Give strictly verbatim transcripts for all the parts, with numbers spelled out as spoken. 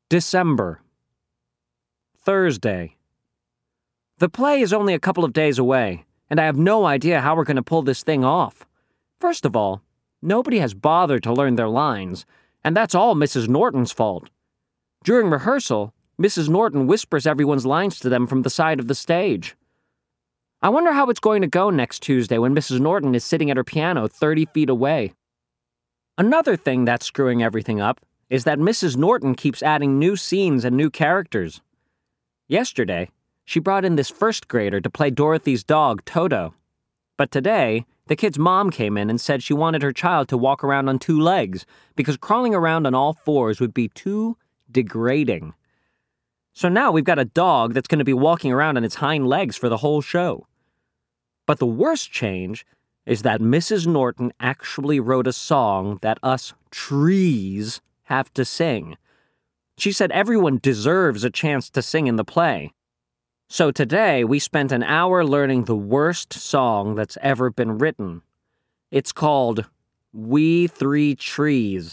December. Thursday. The play is only a couple of days away, and I have no idea how we're going to pull this thing off. First of all, nobody has bothered to learn their lines, and that's all Missus Norton's fault. During rehearsal, Missus Norton whispers everyone's lines to them from the side of the stage. I wonder how it's going to go next Tuesday when Missus Norton is sitting at her piano thirty feet away. Another thing that's screwing everything up is that Missus Norton keeps adding new scenes and new characters. Yesterday, she brought in this first grader to play Dorothy's dog, Toto. But today, the kid's mom came in and said she wanted her child to walk around on two legs because crawling around on all fours would be too degrading. So now we've got a dog that's going to be walking around on its hind legs for the whole show. But the worst change is that Missus Norton actually wrote a song that us trees have to sing. She said everyone deserves a chance to sing in the play. So today we spent an hour learning the worst song that's ever been written. It's called We Three Trees.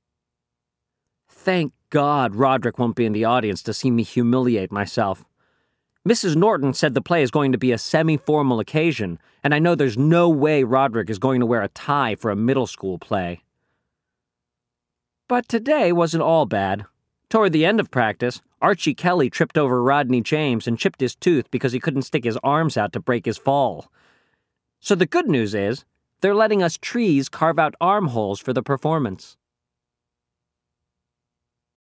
Thank God Roderick won't be in the audience to see me humiliate myself. Missus Norton said the play is going to be a semi-formal occasion, and I know there's no way Roderick is going to wear a tie for a middle school play. But today wasn't all bad. Toward the end of practice, Archie Kelly tripped over Rodney James and chipped his tooth because he couldn't stick his arms out to break his fall. So the good news is, they're letting us trees carve out armholes for the performance.